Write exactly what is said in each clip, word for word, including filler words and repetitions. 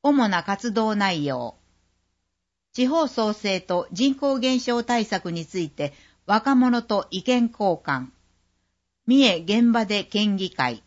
主な活動内容。地方創生と人口減少対策について若者と意見交換。三重現場で県議会。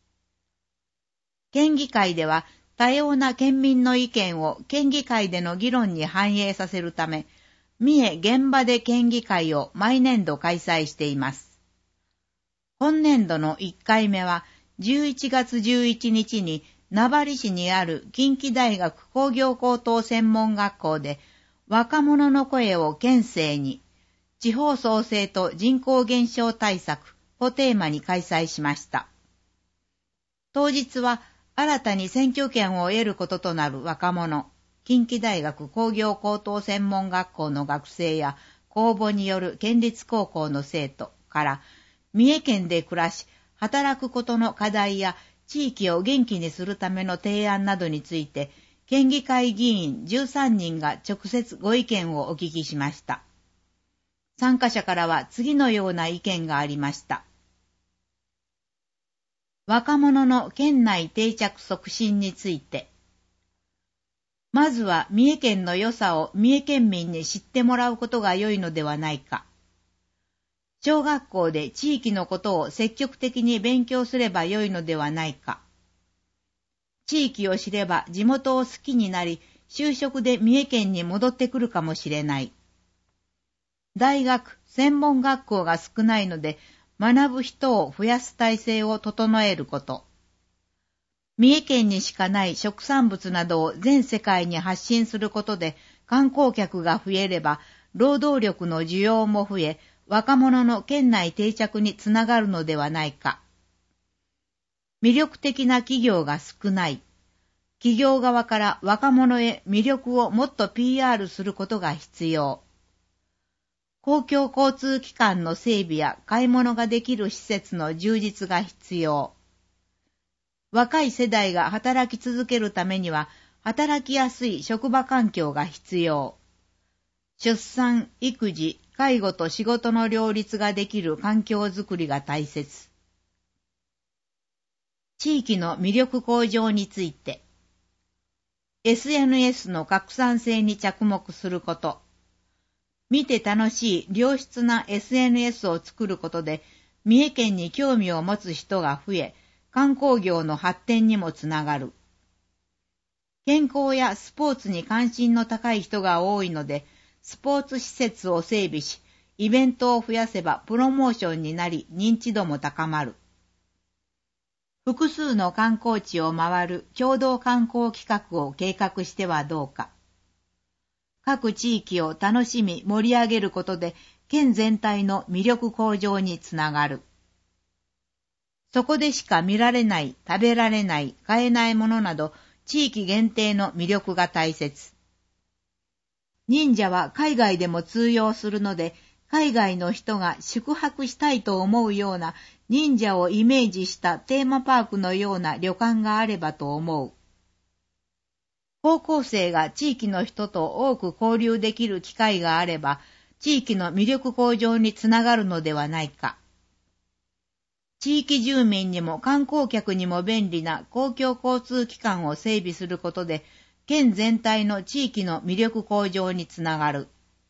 県議会では多様な県民の意見を県議会での議論に反映させるため、三重現場で県議会を毎年度開催しています。本年度のいっかいめはじゅういちがつじゅういちにちに名張市にある近畿大学工業高等専門学校で若者の声を県政に、地方創生と人口減少対策をテーマに開催しました。当日は新たに選挙権を得ることとなる若者、近畿大学工業高等専門学校の学生や公募による県立高校の生徒から三重県で暮らし、働くことの課題や地域を元気にするための提案などについて、県議会議員じゅうさんにんが直接ご意見をお聞きしました。参加者からは次のような意見がありました。若者の県内定着促進について、まずは三重県の良さを三重県民に知ってもらうことが良いのではないか。小学校で地域のことを積極的に勉強すれば良いのではないか。地域を知れば地元を好きになり、就職で三重県に戻ってくるかもしれない。大学、専門学校が少ないので、学ぶ人を増やす体制を整えること。三重県にしかない食産物などを全世界に発信することで観光客が増えれば労働力の需要も増え、若者の県内定着につながるのではないか。魅力的な企業が少ない。企業側から若者へ魅力をもっと ピーアール することが必要。公共交通機関の整備や買い物ができる施設の充実が必要。若い世代が働き続けるためには、働きやすい職場環境が必要。出産、育児、介護と仕事の両立ができる環境づくりが大切。地域の魅力向上について、エスエヌエス の拡散性に着目すること。見て楽しい良質な エスエヌエス を作ることで、三重県に興味を持つ人が増え、観光業の発展にもつながる。健康やスポーツに関心の高い人が多いので、スポーツ施設を整備し、イベントを増やせばプロモーションになり認知度も高まる。複数の観光地を回る共同観光企画を計画してはどうか。各地域を楽しみ盛り上げることで県全体の魅力向上につながる。そこでしか見られない、食べられない、買えないものなど地域限定の魅力が大切。忍者は海外でも通用するので、海外の人が宿泊したいと思うような忍者をイメージしたテーマパークのような旅館があればと思う。高校生が地域の人と多く交流できる機会があれば、地域の魅力向上につながるのではないか。地域住民にも観光客にも便利な公共交通機関を整備することで、県全体の地域の魅力向上につながる。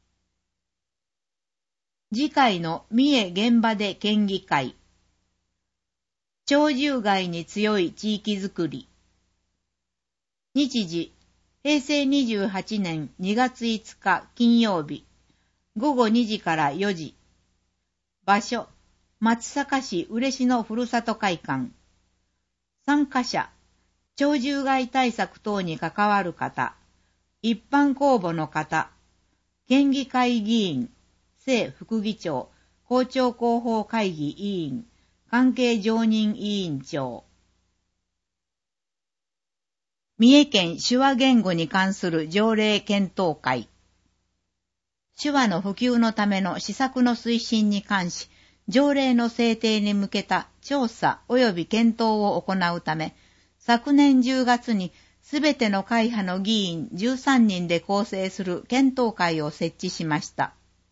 次回の三重現場で県議会。鳥獣害に強い地域づくり。日時、へいせいにじゅうはちねんにがついつか金曜日、ごごにじからよじ。場所、松阪市嬉野ふるさと会館。参加者、鳥獣害対策等に関わる方、一般公募の方、県議会議員、正副議長、公聴広報会議委員、関係常任委員長。三重県手話言語に関する条例検討会。手話の普及のための施策の推進に関し、条例の制定に向けた調査及び検討を行うため、昨年じゅうがつにすべての会派の議員じゅうさんにんで構成する検討会を設置しました。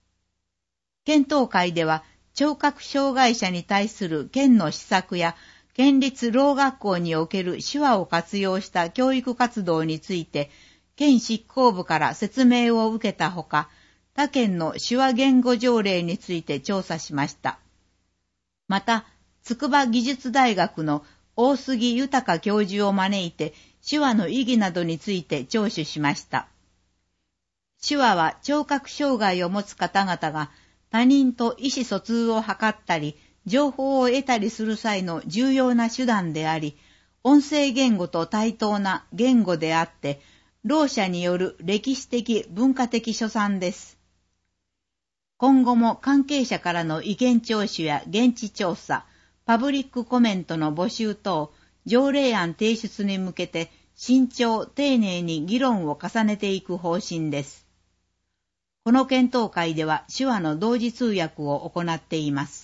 検討会では、聴覚障害者に対する県の施策や県立ろう学校における手話を活用した教育活動について、県執行部から説明を受けたほか、他県の手話言語条例について調査しました。また、筑波技術大学の大杉豊教授を招いて、手話の意義などについて聴取しました。手話は聴覚障害を持つ方々が他人と意思疎通を図ったり、情報を得たりする際の重要な手段であり、音声言語と対等な言語であって、ろう者による歴史的文化的所産です。今後も関係者からの意見聴取や現地調査、パブリックコメントの募集等、条例案提出に向けて慎重丁寧に議論を重ねていく方針です。この検討会では手話の同時通訳を行っています。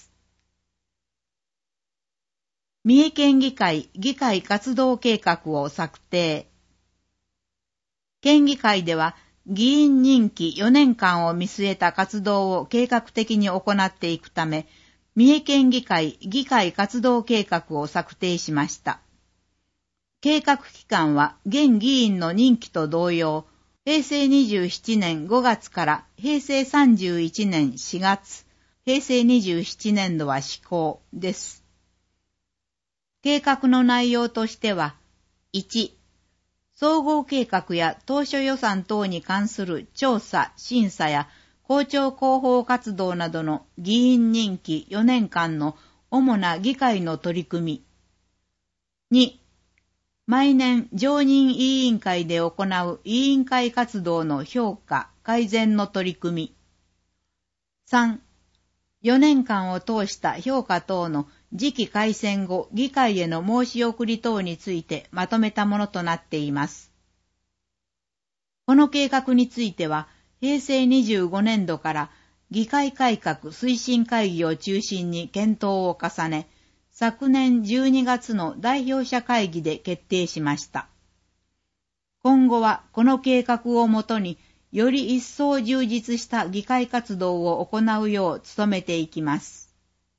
三重県議会議会活動計画を策定。県議会では議員任期よねんかんを見据えた活動を計画的に行っていくため、三重県議会議会活動計画を策定しました。計画期間は現議員の任期と同様、へいせいにじゅうななねんごがつからへいせいさんじゅういちねんしがつ、へいせいにじゅうななねんどは施行です。計画の内容としては、いち、総合計画や当初予算等に関する調査、審査や公聴広報活動などの議員任期よねんかんの主な議会の取り組み。に、毎年常任委員会で行う委員会活動の評価、改善の取り組み。さん、よねんかんを通した評価等の次期改選後議会への申し送り等についてまとめたものとなっています。この計画については、へいせいにじゅうごねんどから議会改革推進会議を中心に検討を重ね、昨年じゅうにがつの代表者会議で決定しました。今後はこの計画をもとに、より一層充実した議会活動を行うよう努めていきます。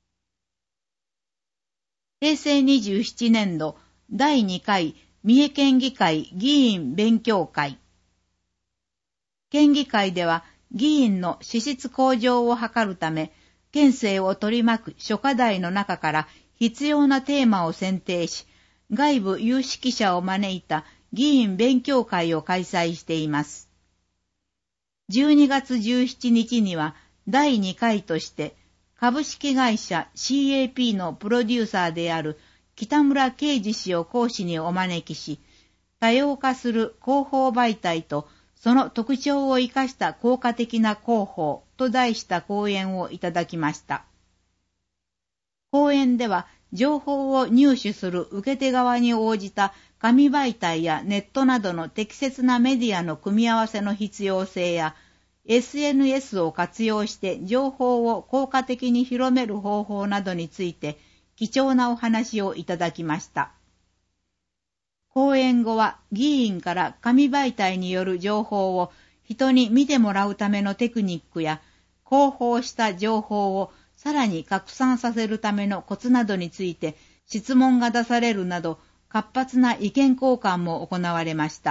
へいせいにじゅうななねんどだいにかい三重県議会議員勉強会。県議会では議員の資質向上を図るため、県政を取り巻く諸課題の中から必要なテーマを選定し、外部有識者を招いた議員勉強会を開催しています。じゅうにがつじゅうしちにちにはだいにかいとして株式会社 シーエーピー のプロデューサーである北村啓二氏を講師にお招きし、多様化する広報媒体とその特徴を生かした効果的な広報と題した講演をいただきました。講演では情報を入手する受け手側に応じた紙媒体やネットなどの適切なメディアの組み合わせの必要性や、エスエヌエス を活用して情報を効果的に広める方法などについて貴重なお話をいただきました。講演後は議員から紙媒体による情報を人に見てもらうためのテクニックや、広報した情報をさらに拡散させるためのコツなどについて質問が出されるなど、活発な意見交換も行われました。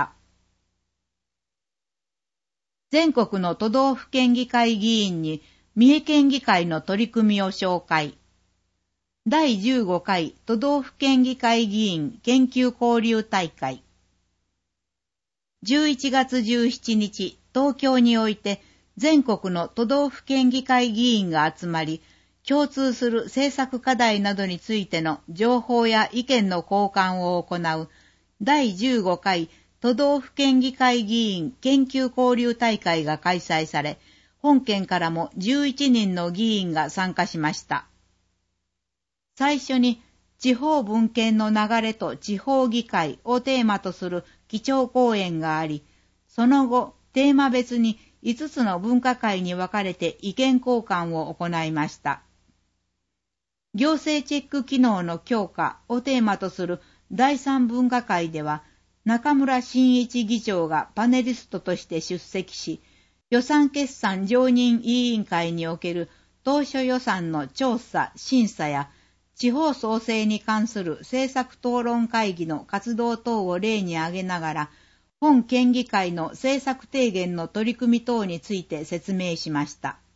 全国の都道府県議会議員に三重県議会の取り組みを紹介。だいじゅうごかい都道府県議会議員研究交流大会。じゅういちがつじゅうしちにち、東京において全国の都道府県議会議員が集まり、共通する政策課題などについての情報や意見の交換を行うだいじゅうごかい都道府県議会議員研究交流大会が開催され、本県からもじゅういちにんの議員が参加しました。最初に地方分権の流れと地方議会をテーマとする基調講演があり、その後テーマ別にいつつの分科会に分かれて意見交換を行いました。行政チェック機能の強化をテーマとするだいさん分科会では、中村真一議長がパネリストとして出席し、予算決算常任委員会における当初予算の調査・審査や、 地方創生に関する政策討論会議の活動等を例に挙げながら、本県議会の政策提言の取り組み等について説明しました。